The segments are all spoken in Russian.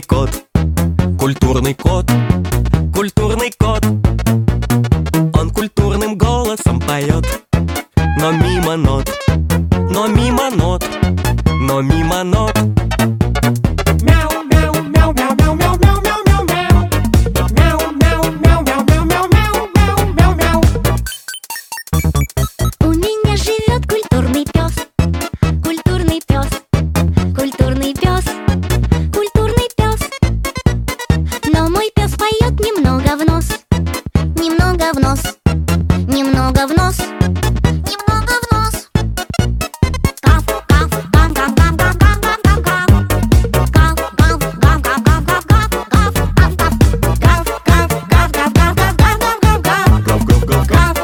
кот, культурный кот, культурный кот. Он культурным голосом поет, но мимо нот, но мимо нот, но мимо нот. Мяу, мяу, мяу, мяу, мяу, мяу, мяу, мяу, мяу, мяу. Мяу, мяу, мяу, мяу, мяу, мяу, мяу, мяу, мяу, мяу. У меня живет культурный пес, культурный пес, культурный пес, культурный пес. Но мой пес поет немного в нос, немного в нос, немного в нос, немного в нос. Гав, гав, гав, гав, гав, гав, гав, гав, гав. Гав, гав, гав, гав, гав, гав, гав, гав, гав, гав. Гав, гав, гав, гав, гав, гав, гав, гав, гав, гав. Гав, гав, гав, гав.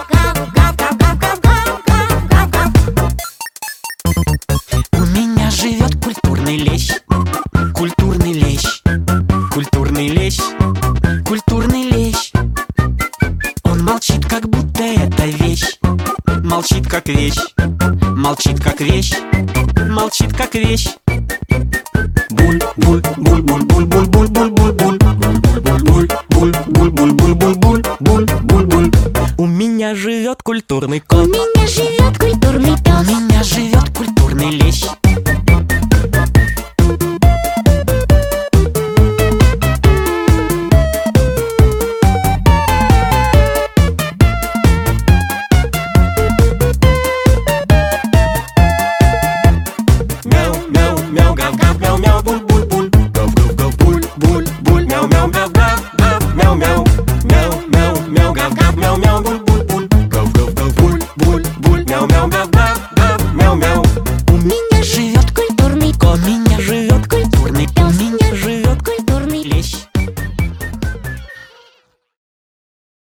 У меня живет культурный лещ, культурный лещ, культурный лещ, культурный лещ. Он молчит, как будто это вещь, молчит, как вещь, молчит, как вещь, молчит, как вещь. Буль, буль, буль, буль, буль, буль, буль, буль, буль, буль, буль, буль, буль, буль, буль, буль, буль, буль, буль, буль. У меня живет культурный У кот, меня живет культурный У пес. меня живет культурный лещ. мяу, мяу, мяу, гав, гав, мяу, мяу, буль, буль, буль. Гав, гав, гав, буль, буль, буль, мяу, мяу, гав, гав, гав, мяу, мяу. Мяу, мяу, мяу, гав, гав, мяу, мяу, буль, буль, буль. Гав, гав, гав, буль, буль, буль, мяу, мяу, гав, гав, гав, мяу, мяу. У меня живет культурный кот. У меня